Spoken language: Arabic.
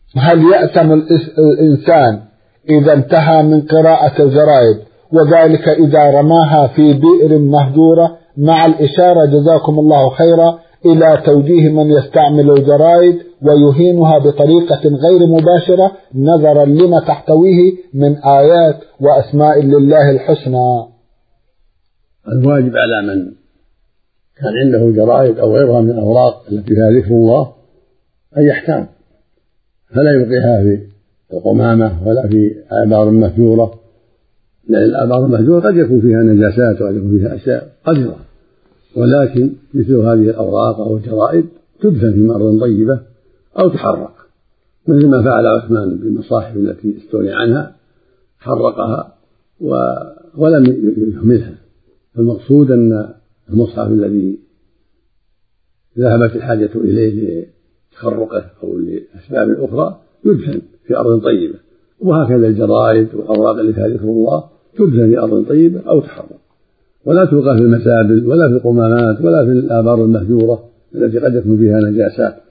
هل يأثم الإنسان إذا انتهى من قراءة الجرائد، وذلك إذا رماها في بئر مهجورة، مع الإشارة جزاكم الله خيرا إلى توجيه من يستعمل الجرائد ويهينها بطريقة غير مباشرة نظرا لما تحتويه من آيات وأسماء لله الحسنى؟ الواجب على من كان عنده جرائد أو غيرها من الأوراق التي فيها ذكر الله أن يحتاط، فلا يلقيها في القمامة ولا في آبار مهجورة، لأن الآبار المهجورة قد يكون فيها نجاسات وقد يكون فيها أشياء قذرة، ولكن مثل هذه الأوراق أو الجرائد تدفن في أرض طيبة أو تحرق، مثل ما فعل عثمان بالمصاحف التي استولي عنها، حرقها ولم يهملها. فالمقصود أن المصحف الذي ذهبت الحاجة إليه لتخرقه أو لأسباب أخرى يدفن في أرض طيبة، وهكذا الجرائد والأوراق اللي فيها ذكر الله تدفن في أرض طيبة أو تحرق، ولا تلقى في المسابل ولا في القمامات ولا في الآبار المهجورة التي قد يكون فيها نجاسات.